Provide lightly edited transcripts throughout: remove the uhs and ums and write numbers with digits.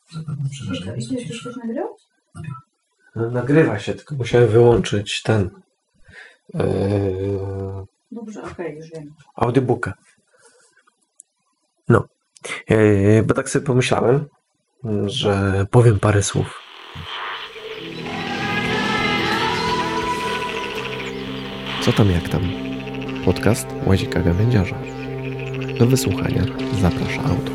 Zapewne przerażenie. Idziesz też nagrywać? Nagrywa się, tylko musiałem wyłączyć ten Dobrze, okej, już wiem. audiobooka. No, bo tak sobie pomyślałem, że powiem parę słów. Co tam, jak tam? Podcast Łazika Gawędziarza. Do wysłuchania zaprasza autor.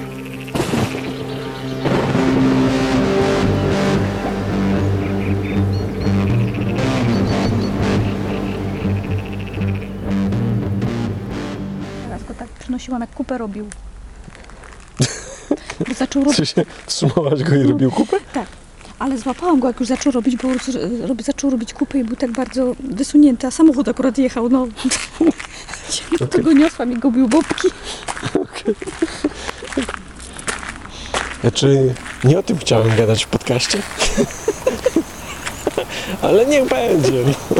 Teraz go tak przynosiłam, jak kupę robił. Bo zaczął robić... Wstrzymałaś go i robił kupę? Tak, ale złapałam go, jak już zaczął robić, bo zaczął robić kupę i był tak bardzo wysunięty, a samochód akurat jechał, no. To go niosłam i gubił bobki. Znaczy, nie o tym chciałem gadać w podcaście. Ale niech będzie. No.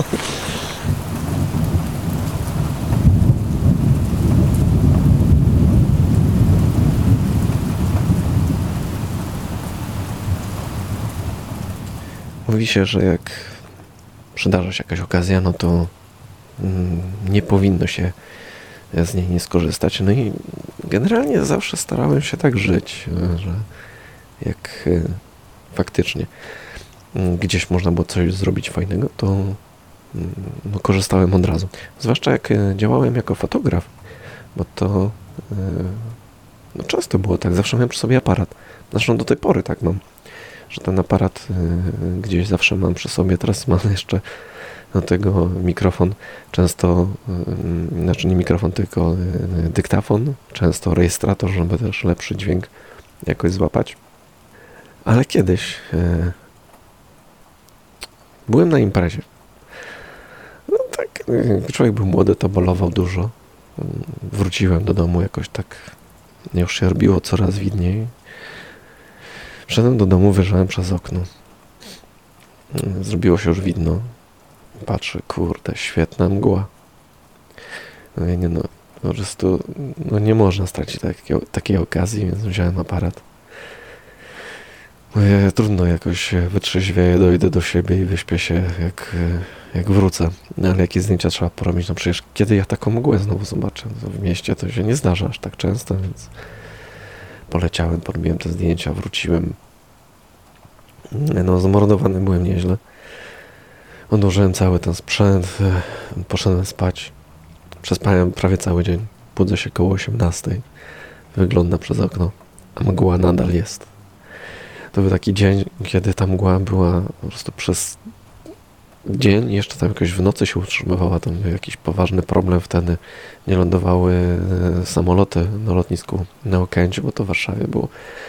Mówi się, że jak przydarza się jakaś okazja, no to nie powinno się z niej nie skorzystać. No i generalnie zawsze starałem się tak żyć, że jak faktycznie gdzieś można było coś zrobić fajnego, to no, korzystałem od razu. Zwłaszcza jak działałem jako fotograf, bo to no, często było tak, zawsze miałem przy sobie aparat. Zresztą do tej pory tak mam, że ten aparat gdzieś zawsze mam przy sobie. Teraz mam jeszcze do tego mikrofon, często, znaczy nie mikrofon, tylko dyktafon, często rejestrator, żeby też lepszy dźwięk jakoś złapać. Ale kiedyś byłem na imprezie. No tak, jak człowiek był młody, to bolował dużo. Wróciłem do domu jakoś tak, już się robiło coraz widniej. Wszedłem do domu, wyjrzałem przez okno. Zrobiło się już widno. Patrzę, kurde, świetna mgła. No i nie, no, po prostu no nie można stracić takiej okazji, więc wziąłem aparat. Mówię, trudno jakoś wytrzeźwieję, dojdę do siebie i wyśpię się jak wrócę. No ale jakie zdjęcia trzeba porobić? No przecież kiedy ja taką mgłę znowu zobaczę? No, w mieście to się nie zdarza aż tak często, więc poleciałem, porobiłem te zdjęcia, wróciłem. No zamordowany byłem nieźle. Odłożyłem cały ten sprzęt, poszedłem spać. Przespałem prawie cały dzień. Budzę się koło 18. Wyglądam przez okno, a mgła nadal jest. To był taki dzień, kiedy ta mgła była po prostu przez dzień, jeszcze tam jakoś w nocy się utrzymywała. Tam był jakiś poważny problem wtedy. Nie lądowały samoloty na lotnisku na Okęciu, bo to w Warszawie było.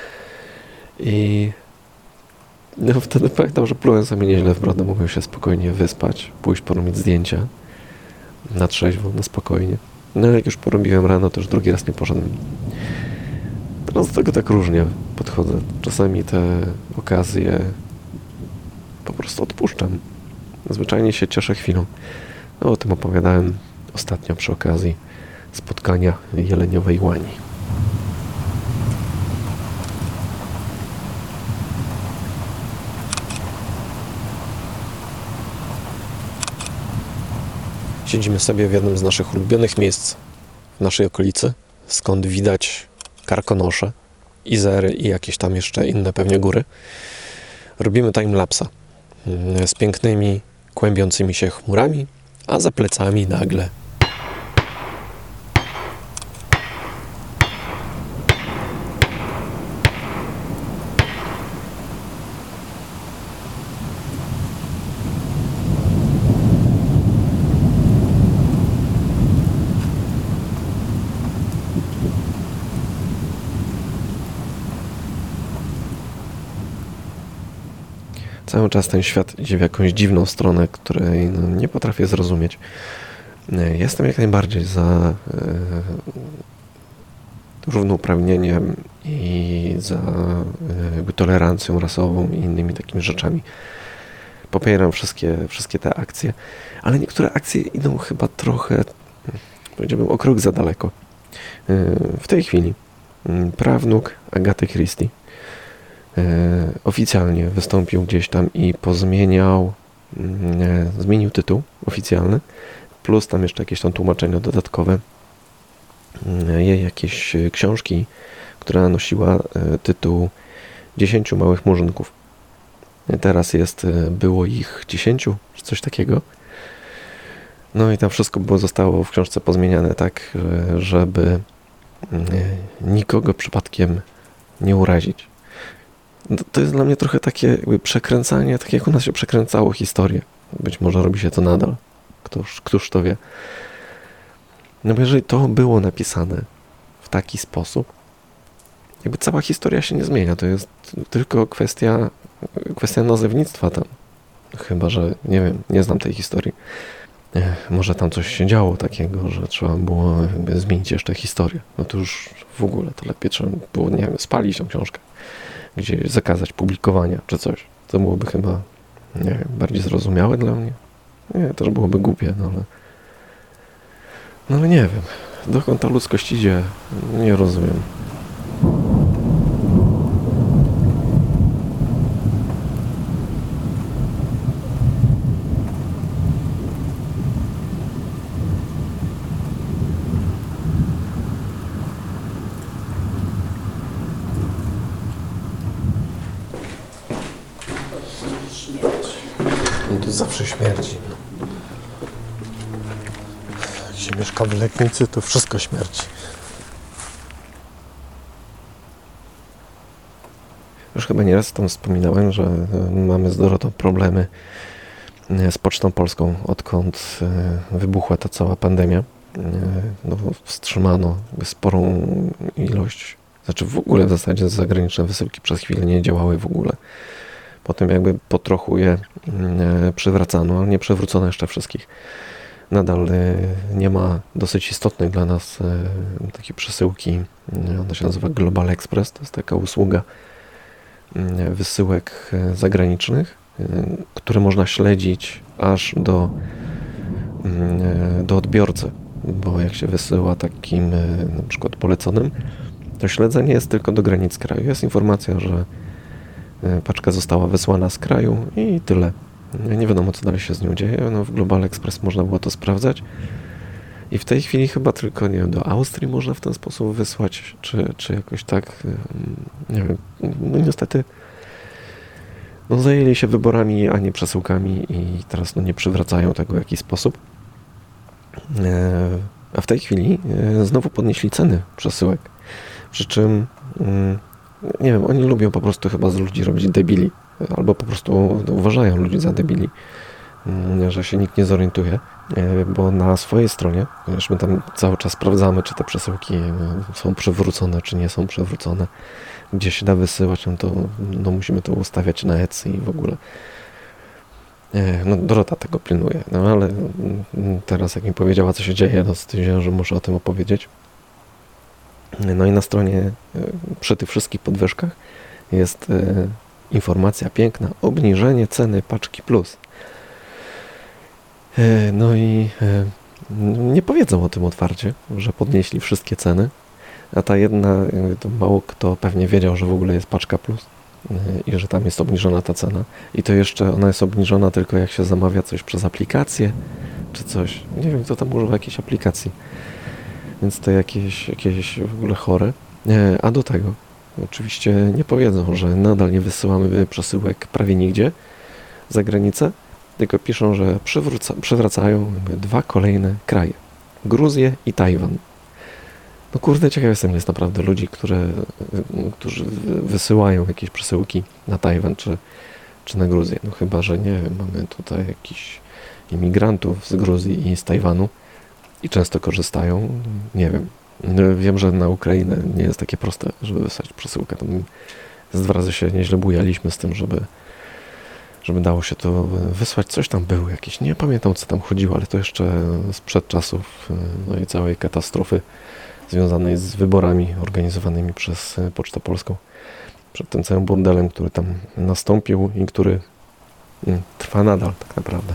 I no wtedy pamiętam, że plułem sobie nieźle w brodę, mogłem się spokojnie wyspać, pójść porobić zdjęcia na trzeźwo, na spokojnie. No ale jak już porobiłem rano, to już drugi raz nie poszedłem. Teraz do tego tak różnie podchodzę. Czasami te okazje po prostu odpuszczam. Zwyczajnie się cieszę chwilą. No, o tym opowiadałem ostatnio przy okazji spotkania jeleniowej łani. Siedzimy sobie w jednym z naszych ulubionych miejsc w naszej okolicy, skąd widać Karkonosze, Izery i jakieś tam jeszcze inne pewnie góry. Robimy timelapsa z pięknymi, kłębiącymi się chmurami, a za plecami nagle cały czas ten świat idzie w jakąś dziwną stronę, której no, nie potrafię zrozumieć. Jestem jak najbardziej za równouprawnieniem i za jakby tolerancją rasową i innymi takimi rzeczami. Popieram wszystkie te akcje, ale niektóre akcje idą chyba trochę, powiedziałbym, o krok za daleko. W tej chwili prawnuk Agaty Christie oficjalnie wystąpił gdzieś tam i zmienił tytuł oficjalny, plus tam jeszcze jakieś tam tłumaczenia dodatkowe jej jakieś książki, która nosiła tytuł 10 małych murzynków. Teraz było ich 10, czy coś takiego. No i tam wszystko zostało w książce pozmieniane tak, żeby nikogo przypadkiem nie urazić. To jest dla mnie trochę takie jakby przekręcanie, tak jak u nas się przekręcało historię. Być może robi się to nadal. Któż to wie. No bo jeżeli to było napisane w taki sposób, jakby cała historia się nie zmienia. To jest tylko kwestia nazewnictwa tam. Chyba że, nie wiem, nie znam tej historii. Może tam coś się działo takiego, że trzeba było zmienić jeszcze historię. No to już w ogóle to lepiej trzeba było, nie wiem, spalić tą książkę. Gdzieś zakazać publikowania czy coś. To byłoby chyba, nie wiem, bardziej zrozumiałe dla mnie. Nie, też byłoby głupie, no ale nie wiem. Dokąd ta ludzkość idzie, nie rozumiem. No to zawsze śmierdzi. Jak się mieszka w Legnicy, to wszystko śmierci. Już chyba nieraz tam wspominałem, że mamy z Dorotą problemy z Pocztą Polską, odkąd wybuchła ta cała pandemia. No, wstrzymano sporą ilość, znaczy w ogóle w zasadzie zagraniczne wysyłki przez chwilę nie działały w ogóle. Potem jakby po trochu je przywracano, ale nie przywrócono jeszcze wszystkich. Nadal nie ma dosyć istotnej dla nas takiej przesyłki, ona się nazywa Global Express, to jest taka usługa wysyłek zagranicznych, które można śledzić aż do odbiorcy, bo jak się wysyła takim na przykład poleconym, to śledzenie jest tylko do granic kraju. Jest informacja, że paczka została wysłana z kraju i tyle. Nie wiadomo, co dalej się z nią dzieje. No, w Global Express można było to sprawdzać. I w tej chwili chyba tylko, nie wiem, do Austrii można w ten sposób wysłać, czy jakoś tak, nie wiem. No niestety zajęli się wyborami, a nie przesyłkami i teraz nie przywracają tego w jakiś sposób. A w tej chwili znowu podnieśli ceny przesyłek. Przy czym nie wiem, oni lubią po prostu chyba z ludzi robić debili. Albo po prostu uważają ludzi za debili, że się nikt nie zorientuje, bo na swojej stronie, ponieważ my tam cały czas sprawdzamy, czy te przesyłki są przywrócone, czy nie są przywrócone, gdzie się da wysyłać, to musimy to ustawiać na Etsy i w ogóle. No Dorota tego pilnuje, no ale teraz jak mi powiedziała, co się dzieje, to stwierdziłem, że muszę o tym opowiedzieć. No i na stronie przy tych wszystkich podwyżkach jest informacja piękna, obniżenie ceny paczki plus. No i nie powiedzą o tym otwarcie, że podnieśli wszystkie ceny, a ta jedna, to mało kto pewnie wiedział, że w ogóle jest paczka plus i że tam jest obniżona ta cena. I to jeszcze ona jest obniżona tylko jak się zamawia coś przez aplikację, czy coś. Nie wiem, kto tam używa jakiejś aplikacji. Więc to jakieś w ogóle chore. A do tego oczywiście nie powiedzą, że nadal nie wysyłamy przesyłek prawie nigdzie za granicę, tylko piszą, że przywracają 2 kolejne kraje. Gruzję i Tajwan. No kurde, ciekaw jestem, jest naprawdę ludzi, którzy wysyłają jakieś przesyłki na Tajwan czy na Gruzję. No chyba, że nie wiem, mamy tutaj jakichś imigrantów z Gruzji i z Tajwanu i często korzystają. Nie wiem. Wiem, że na Ukrainę nie jest takie proste, żeby wysłać przesyłkę. Tam z 2 razy się nieźle bujaliśmy z tym, żeby dało się to wysłać. Coś tam było jakieś, nie pamiętam, co tam chodziło, ale to jeszcze sprzed czasów no i całej katastrofy związanej z wyborami organizowanymi przez Pocztę Polską. Przed tym całym burdelem, który tam nastąpił i który trwa nadal tak naprawdę.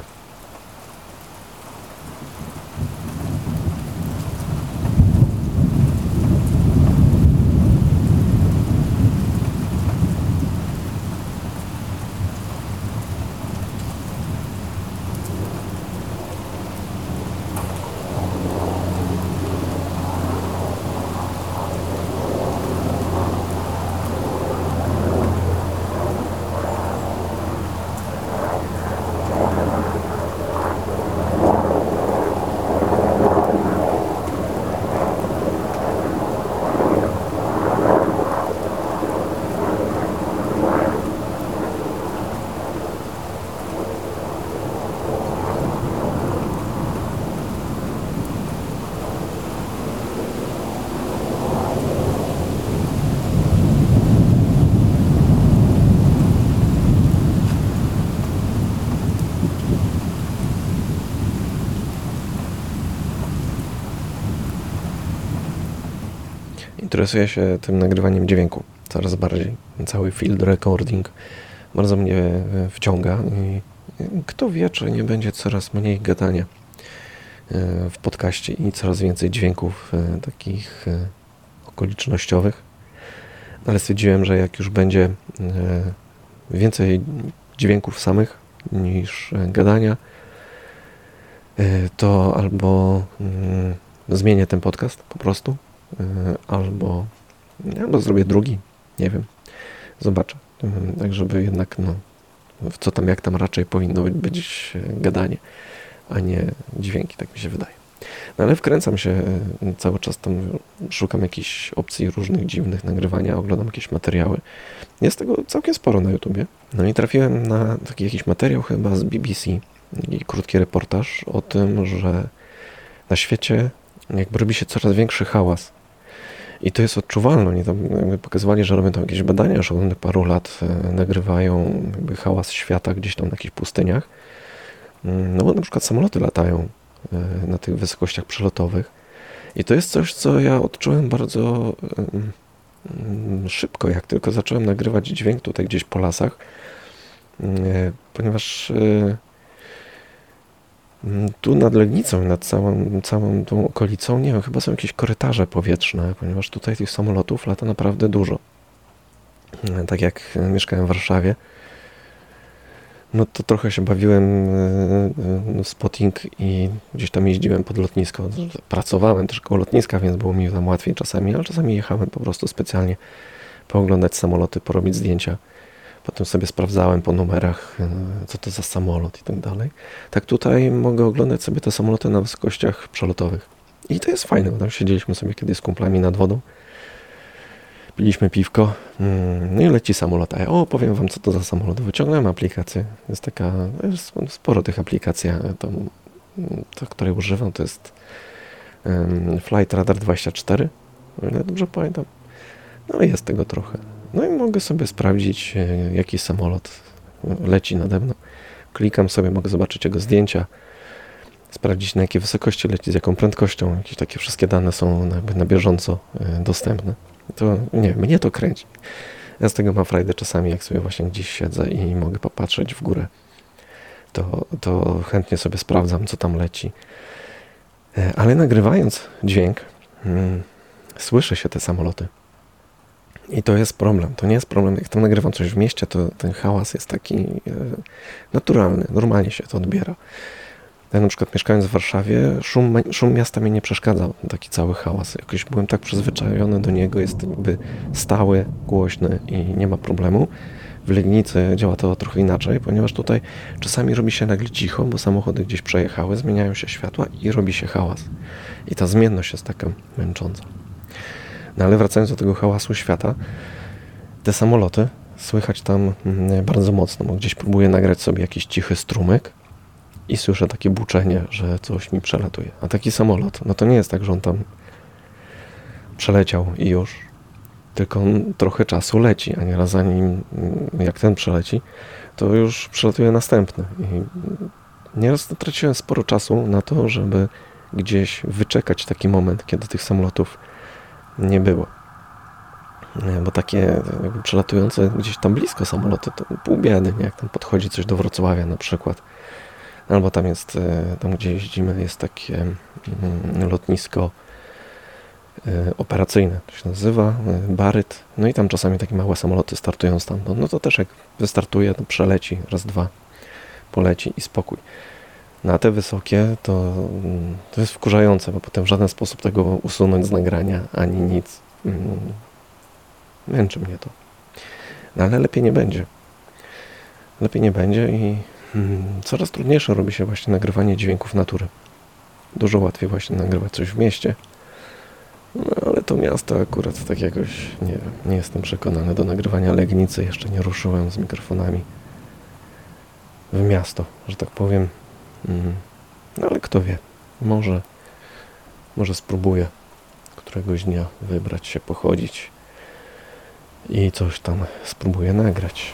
interesuję się tym nagrywaniem dźwięku coraz bardziej. Cały field recording bardzo mnie wciąga i kto wie, czy nie będzie coraz mniej gadania w podcaście i coraz więcej dźwięków takich okolicznościowych. Ale stwierdziłem, że jak już będzie więcej dźwięków samych niż gadania, to albo zmienię ten podcast po prostu, albo zrobię drugi, nie wiem, zobaczę. Tak, żeby jednak, w co tam, jak tam raczej powinno być gadanie, a nie dźwięki, tak mi się wydaje. No ale wkręcam się cały czas tam, szukam jakichś opcji różnych dziwnych nagrywania, oglądam jakieś materiały. Jest tego całkiem sporo na YouTubie. No i trafiłem na taki jakiś materiał chyba z BBC, i krótki reportaż o tym, że na świecie jakby robi się coraz większy hałas. I to jest odczuwalne. Oni tam jakby pokazywali, że robią tam jakieś badania, już od paru lat nagrywają jakby hałas świata gdzieś tam na jakichś pustyniach. No bo na przykład samoloty latają na tych wysokościach przelotowych. I to jest coś, co ja odczułem bardzo szybko, jak tylko zacząłem nagrywać dźwięk tutaj gdzieś po lasach, ponieważ tu nad Legnicą, nad całą tą okolicą, nie wiem, chyba są jakieś korytarze powietrzne, ponieważ tutaj tych samolotów lata naprawdę dużo. Tak jak mieszkałem w Warszawie, no to trochę się bawiłem w spotting i gdzieś tam jeździłem pod lotnisko. Pracowałem też koło lotniska, więc było mi tam łatwiej czasami, ale czasami jechałem po prostu specjalnie pooglądać samoloty, porobić zdjęcia. Potem sobie sprawdzałem po numerach, co to za samolot i tak dalej. Tak tutaj mogę oglądać sobie te samoloty na wysokościach przelotowych. I to jest fajne, bo tam siedzieliśmy sobie kiedyś z kumplami nad wodą. Piliśmy piwko, no i leci samolot. A ja, powiem wam, co to za samolot. Wyciągnąłem aplikację. Jest sporo tych aplikacji, której używam, to jest Flight Radar 24, o ile dobrze pamiętam. No ale jest tego trochę. No i mogę sobie sprawdzić, jaki samolot leci nade mną. Klikam sobie, mogę zobaczyć jego zdjęcia, sprawdzić, na jakiej wysokości leci, z jaką prędkością. Jakieś takie wszystkie dane są na bieżąco dostępne. To nie, mnie to kręci. Ja z tego mam frajdę czasami, jak sobie właśnie gdzieś siedzę i mogę popatrzeć w górę. To chętnie sobie sprawdzam, co tam leci. Ale nagrywając dźwięk, słyszy się te samoloty. I to jest problem. To nie jest problem. Jak tam nagrywam coś w mieście, to ten hałas jest taki naturalny. Normalnie się to odbiera. Ja na przykład mieszkając w Warszawie, szum miasta mnie nie przeszkadzał. Taki cały hałas. Jakoś byłem tak przyzwyczajony do niego. Jest jakby stały, głośny i nie ma problemu. W Legnicy działa to trochę inaczej, ponieważ tutaj czasami robi się nagle cicho, bo samochody gdzieś przejechały, zmieniają się światła i robi się hałas. I ta zmienność jest taka męcząca. No ale wracając do tego hałasu świata, te samoloty słychać tam bardzo mocno, bo gdzieś próbuję nagrać sobie jakiś cichy strumyk i słyszę takie buczenie, że coś mi przelatuje. A taki samolot, no to nie jest tak, że on tam przeleciał i już, tylko on trochę czasu leci, a nieraz zanim jak ten przeleci, to już przelatuje następny. I nieraz traciłem sporo czasu na to, żeby gdzieś wyczekać taki moment, kiedy tych samolotów nie było. Bo takie jakby przelatujące gdzieś tam blisko samoloty, to pół biedy, nie? Jak tam podchodzi coś do Wrocławia na przykład. Albo tam jest, tam gdzie jeździmy, jest takie lotnisko operacyjne, to się nazywa, Baryt. No i tam czasami takie małe samoloty startują stamtąd. No to też jak wystartuje, to przeleci, raz, dwa, poleci i spokój. No a te wysokie to jest wkurzające, bo potem w żaden sposób tego usunąć z nagrania, ani nic. Męczy mnie to. No ale lepiej nie będzie. Lepiej nie będzie i coraz trudniejsze robi się właśnie nagrywanie dźwięków natury. Dużo łatwiej właśnie nagrywać coś w mieście. No ale to miasto akurat tak jakoś, nie wiem, nie jestem przekonany do nagrywania Legnicy. Jeszcze nie ruszyłem z mikrofonami w miasto, że tak powiem. No ale kto wie, może spróbuję któregoś dnia wybrać się, pochodzić i coś tam spróbuję nagrać.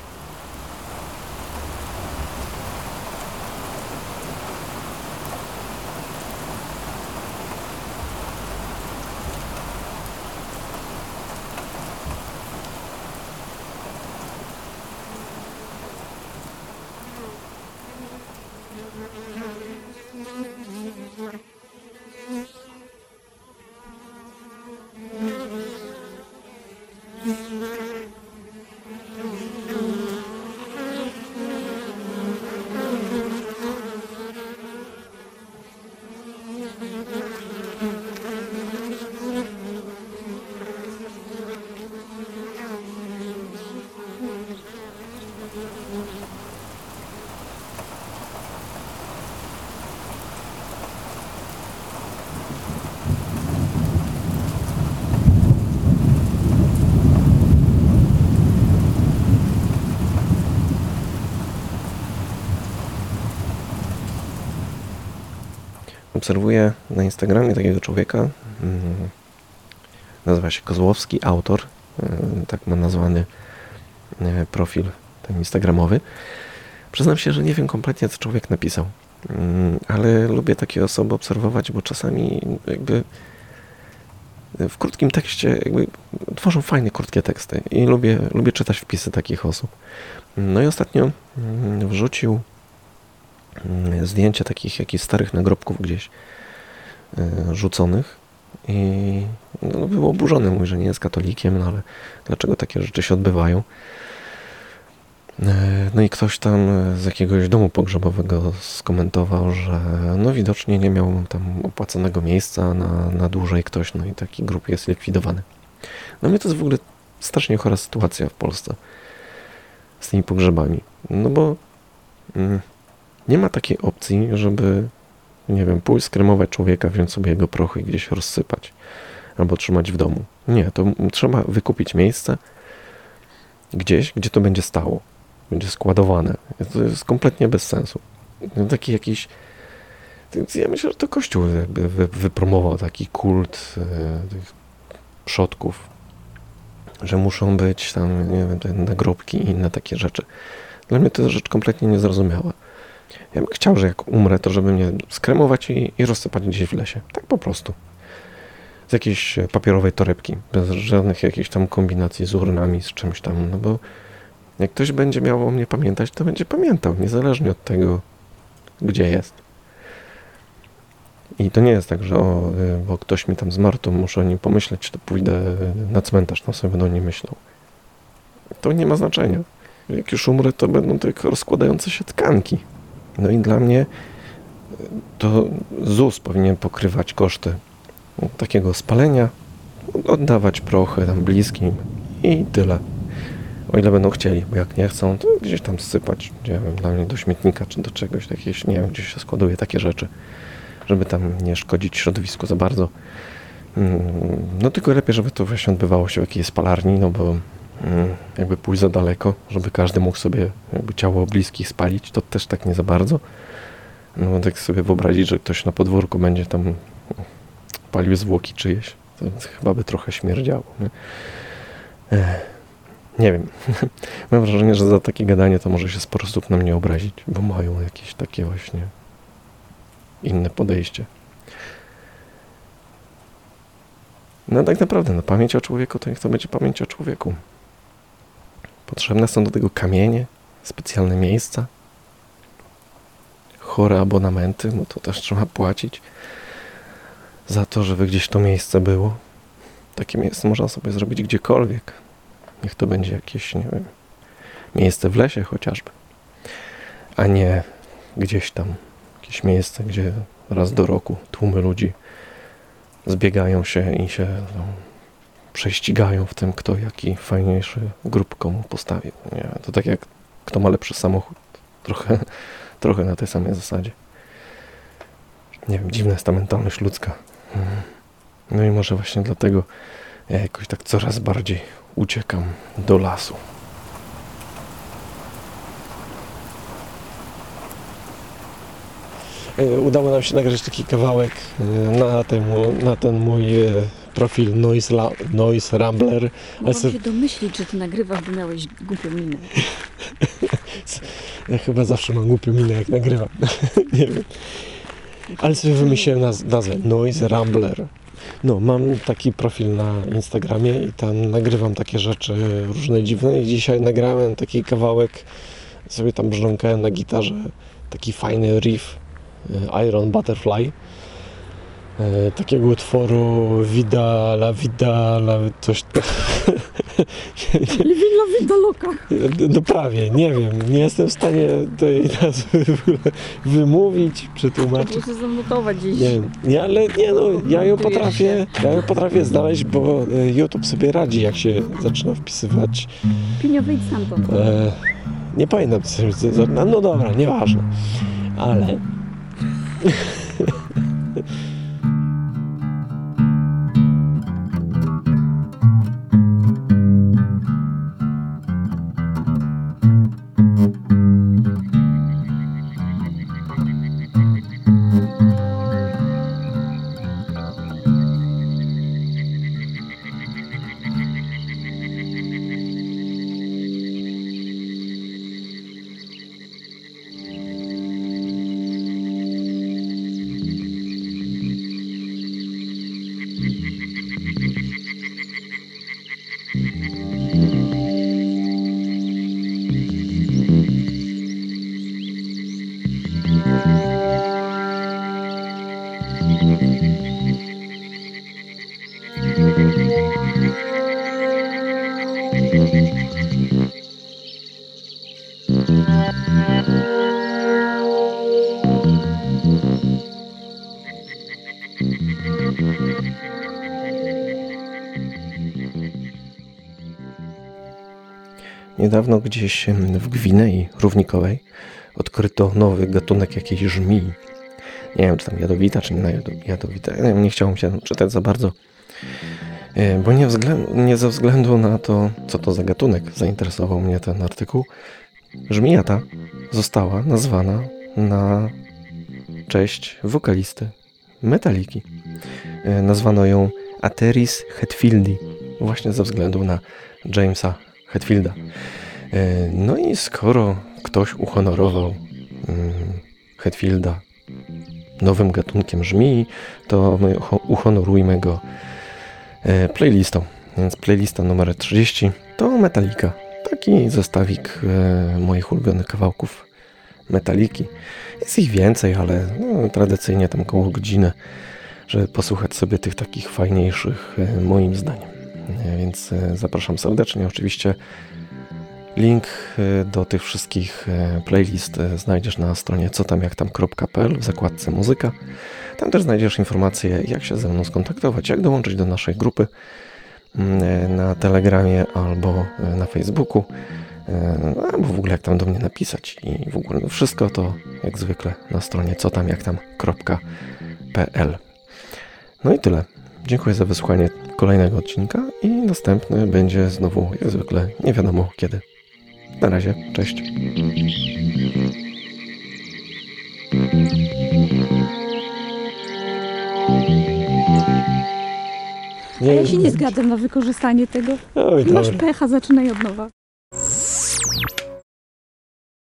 obserwuję na Instagramie takiego człowieka, nazywa się Kozłowski, autor, tak ma nazwany profil ten instagramowy. Przyznam się, że nie wiem kompletnie, co człowiek napisał, ale lubię takie osoby obserwować, bo czasami jakby w krótkim tekście jakby tworzą fajne, krótkie teksty i lubię czytać wpisy takich osób. No i ostatnio wrzucił zdjęcia takich jakichś starych nagrobków gdzieś rzuconych i no, był oburzony, mówi, że nie jest katolikiem, no ale dlaczego takie rzeczy się odbywają? No i ktoś tam z jakiegoś domu pogrzebowego skomentował, że no widocznie nie miał tam opłaconego miejsca na dłużej ktoś, no i taki grób jest likwidowany. No mnie to jest w ogóle strasznie chora sytuacja w Polsce z tymi pogrzebami. No bo nie ma takiej opcji, żeby, nie wiem, pójść skremować człowieka, wziąć sobie jego prochy i gdzieś rozsypać albo trzymać w domu. Nie, to trzeba wykupić miejsce gdzieś, gdzie to będzie stało. Będzie składowane. To jest kompletnie bez sensu. Taki jakiś... Ja myślę, że to Kościół jakby wypromował taki kult tych przodków, że muszą być tam, nie wiem, te nagrobki i inne takie rzeczy. Dla mnie to jest rzecz kompletnie niezrozumiała. Ja bym chciał, że jak umrę, to żeby mnie skremować i rozsypać gdzieś w lesie. Tak po prostu. Z jakiejś papierowej torebki. Bez żadnych jakichś tam kombinacji z urnami, z czymś tam. No bo jak ktoś będzie miał o mnie pamiętać, to będzie pamiętał, niezależnie od tego, gdzie jest. I to nie jest tak, że bo ktoś mi tam zmarł, to muszę o nim pomyśleć, to pójdę na cmentarz, tam sobie będę o nim myślał. To nie ma znaczenia. Jak już umrę, to będą tylko rozkładające się tkanki. No i dla mnie to ZUS powinien pokrywać koszty takiego spalenia, oddawać prochy tam bliskim i tyle. O ile będą chcieli, bo jak nie chcą, to gdzieś tam sypać, nie wiem, dla mnie do śmietnika czy do czegoś, jakieś, nie wiem, gdzieś się składuje takie rzeczy, żeby tam nie szkodzić środowisku za bardzo. No tylko lepiej, żeby to właśnie odbywało się w jakiejś spalarni, no bo jakby pójść za daleko, żeby każdy mógł sobie jakby ciało bliskich spalić, to też tak nie za bardzo. No bo tak sobie wyobrazić, że ktoś na podwórku będzie tam palił zwłoki czyjeś, to chyba by trochę śmierdziało. Nie wiem. Mam wrażenie, że za takie gadanie to może się sporo osób na mnie obrazić, bo mają jakieś takie właśnie inne podejście. No tak naprawdę, no pamięć o człowieku to niech to będzie pamięć o człowieku. Potrzebne są do tego kamienie, specjalne miejsca, chore abonamenty, no to też trzeba płacić za to, żeby gdzieś to miejsce było. Takie miejsce można sobie zrobić gdziekolwiek. Niech to będzie jakieś, nie wiem, miejsce w lesie chociażby, a nie gdzieś tam jakieś miejsce, gdzie raz do roku tłumy ludzi zbiegają się i się prześcigają w tym, kto jaki fajniejszy grób komu postawi. Nie, to tak jak kto ma lepszy samochód. Trochę na tej samej zasadzie. Nie wiem, dziwna jest ta mentalność ludzka. No i może właśnie dlatego ja jakoś tak coraz bardziej uciekam do lasu. Udało nam się nagrać taki kawałek na ten mój profil Noise Rambler. Mogłam się domyślić, że ty nagrywasz, bo miałeś głupią minę. Ja chyba zawsze mam głupią minę, jak nagrywam. Nie wiem. Ale sobie wymyśliłem nazwę Noise Rambler. No, mam taki profil na Instagramie i tam nagrywam takie rzeczy różne dziwne i dzisiaj nagrałem taki kawałek, sobie tam brzdąkałem na gitarze, taki fajny riff Iron Butterfly, takiego utworu Vida la coś La vida loca. no prawie, nie wiem, nie jestem w stanie tej nazwy w ogóle wymówić, przetłumaczyć. Muszę zanotować gdzieś. Nie, ale nie no, ja ją potrafię znaleźć, bo YouTube sobie radzi, jak się zaczyna wpisywać. Pinio, wyjdź stamtąd. Nie pamiętam, no dobra, nieważne, ale Niedawno gdzieś w Gwinei Równikowej odkryto nowy gatunek jakiejś żmii. Nie wiem, czy tam jadowita, czy nie jadowita. Nie chciałem się czytać za bardzo, bo nie ze względu na to, co to za gatunek, zainteresował mnie ten artykuł. Żmija ta została nazwana na cześć wokalisty Metaliki. Nazwano ją Ateris Hetfieldi, właśnie ze względu na Jamesa Hetfielda. No i skoro ktoś uhonorował Hetfielda nowym gatunkiem żmii, to my uhonorujmy go playlistą. Więc playlista numer 30 to Metallica. Taki zestawik moich ulubionych kawałków Metalliki. Jest ich więcej, ale tradycyjnie tam koło godziny, żeby posłuchać sobie tych takich fajniejszych moim zdaniem. Więc zapraszam serdecznie. Oczywiście link do tych wszystkich playlist znajdziesz na stronie cotamjaktam.pl w zakładce muzyka. Tam też znajdziesz informacje, jak się ze mną skontaktować, jak dołączyć do naszej grupy na Telegramie albo na Facebooku, albo w ogóle jak tam do mnie napisać. I w ogóle wszystko to jak zwykle na stronie cotamjaktam.pl. No i tyle. Dziękuję za wysłuchanie kolejnego odcinka i następny będzie znowu jak zwykle nie wiadomo kiedy. Na razie, cześć. A ja się nie zgadzam na wykorzystanie tego. Oj, Masz dobra. pecha, zaczynaj od nowa.